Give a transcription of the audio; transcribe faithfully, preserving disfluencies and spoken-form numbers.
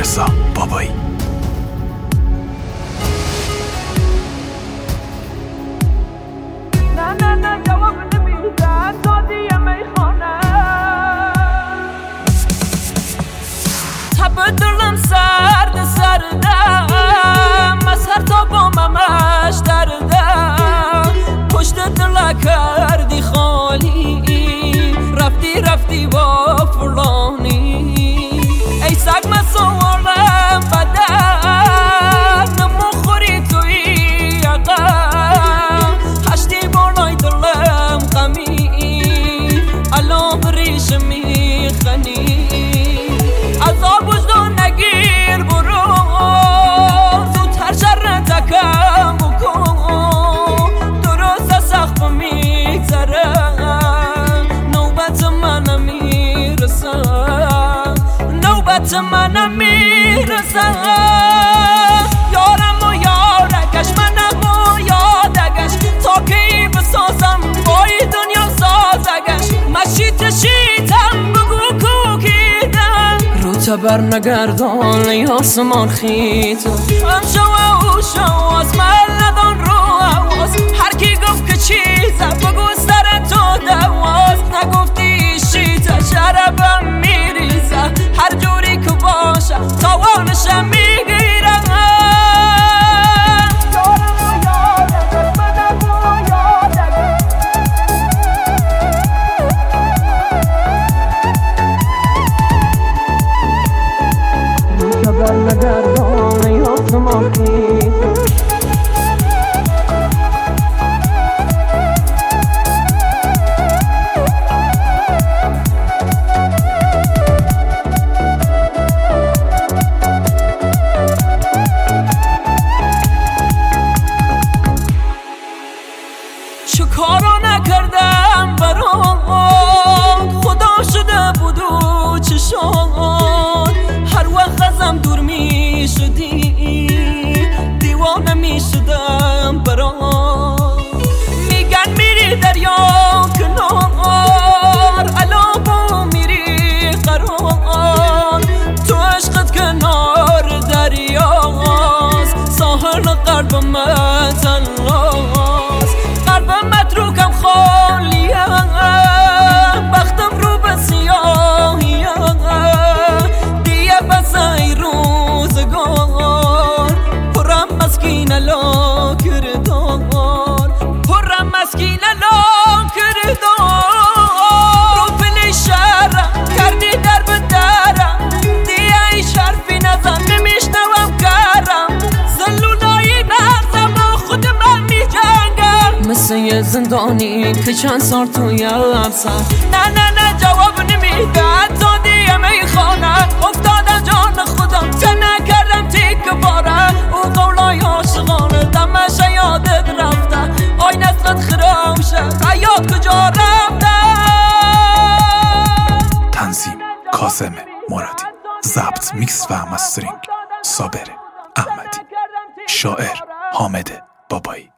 رضا بابایی. نه نه نه جواب نمیدن دادی میخانه تب دلم سرد سردم از هر تا باممش دردم پشت دل کردی خالی رفتی رفتی با فلانی ای سگ من سوالم بدن نموخوری توی عقم هشتی بالای دلم غمی الان بریش میخنی عذاب وجدان نگیر برو زودتر شر تکم بکن درست سخت میگذره نوبت منم میرسه نوبت منم میرسه یارم و یارگش منم و یادگش تا کی بسازم بای دنیا سازگش مشیت شیتم بگو کوکیدم رو تبر نگردان ای آسمان خیت هم شو و شو از من ندان رو حواس هر کی گفت که چیزم بگو سر تو دواز نگفتی شیت شربم میریزه هر جوری که باشه تاوانشم میگیرم خبر نگردان ای آسمان خیت چه کارا نکردم برات خدا شده بود و چشان هر وقت ازم دور می شدی دیوانه می شدم برات میگن میری دریا کنار الان با میری قرار تو عشقت کنار دریاست ساحل قلب من تنهاست قلب متروکم خالیه بختم رو به سیاهیه دیگه بس ای روزگار پرم مسکین لا کردار پرم مسکین لا کردار رو پلی شهرم کردی در به درم دیگه ای شرفی نزن نمیشنوم کرم زلولایی نزم با خود من میجنگم مثل یه زندانی که چند سال توی افسر نه نه نه جواب نمیدن تا دیگه میخوانن افتادم جان خودم چه نکردم تیک باره او قولای عاشقانه دمش یادت رفته آی نسلت خرامشه حیات کجا رفته. تنظیم کاظم مرادی، ضبط میکس و مسترینگ صابر احمدی، شاعر حامد بابایی.